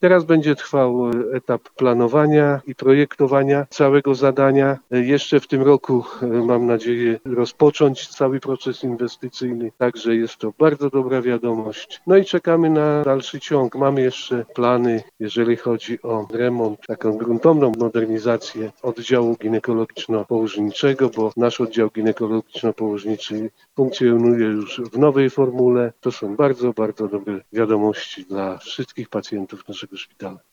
Teraz będzie trwał etap planowania i projektowania całego zadania. Jeszcze w tym roku mam nadzieję rozpocząć cały proces inwestycyjny, także jest to bardzo dobra wiadomość. No i czekamy na dalszy ciąg. Mamy jeszcze plany, jeżeli chodzi o remont, taką gruntowną modernizację oddziału ginekologiczno-położniczego, bo nasz oddział ginekologiczno-położniczy funkcjonuje już w nowej formule. To są bardzo, bardzo dobre wiadomości dla wszystkich pacjentów naszego szpitala.